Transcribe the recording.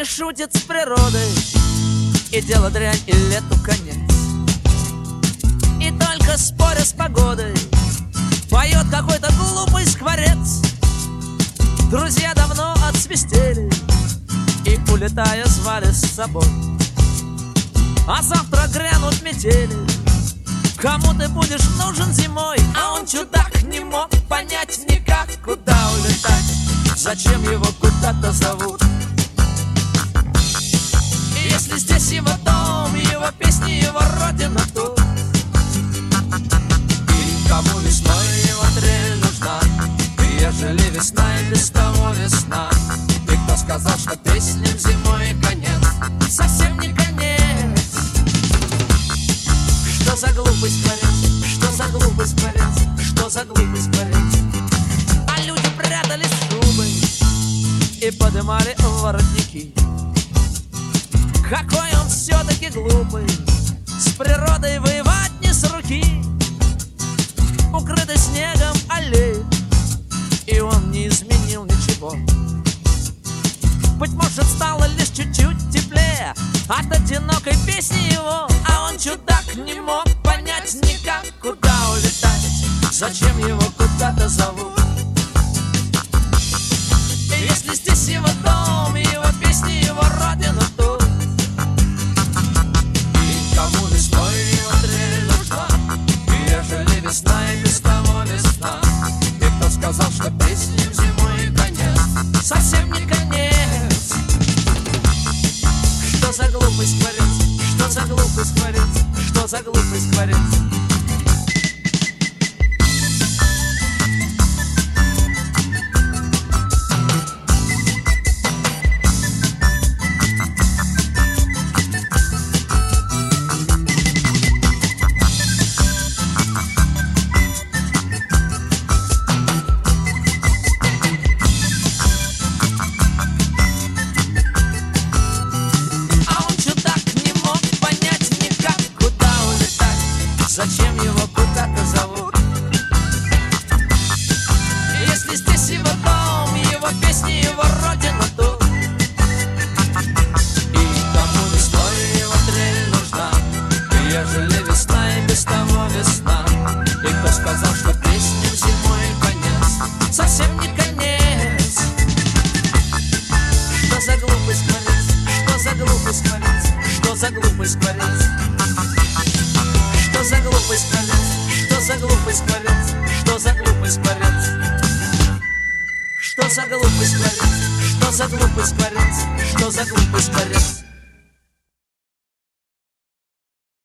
шутит с природой, и дело дрянь, и лету конец. И только споря с погодой поет какой-то глупый скворец. Друзья давно отсвистели и, улетая, звали с собой. А завтра грянут метели. Кому ты будешь нужен зимой? А он, чудак, не мог понять никак, куда улетать, зачем его куда-то зовут. И если здесь его дом, его песни, его родина тут, и кому весной его трель нужна, и ежели весна и без того весна, и кто сказал, что песням зимой конец, совсем не конец. Что за глупый скворец, что за глупый скворец, что за глупый скворец. А люди прятались в шубы и подымали воротники. Какой он все-таки глупый, с природой воевать не с руки. Укрытый снегом аллеи, и он не изменил ничего. Быть может, стало лишь чуть-чуть теплее от одинокой песни его. А он, чудак, не мог понять никак, куда улетать, зачем его куда-то зовут. И если здесь его дом, его песни, его родина тут, и кому весной его трель нужна, и ежели весна и без того весна, и кто сказал, что песням зимой конец, совсем не конец. Что за глупый скворец, что за глупый скворец, что за глупый скворец. Зачем его куда-то зовут? Если здесь его дом, его песни, его родина тут, и кому весной его трель нужна, и ежели весна и без того весна, и кто сказал, что песням зимой конец, совсем не конец. Что за глупый скворец, что за глупый скворец, что за глупый скворец. Что за глупый скворец, что за глупый скворец, что за глупый скворец. Что за глупый скворец, что за глупый скворец, что за глупый скворец.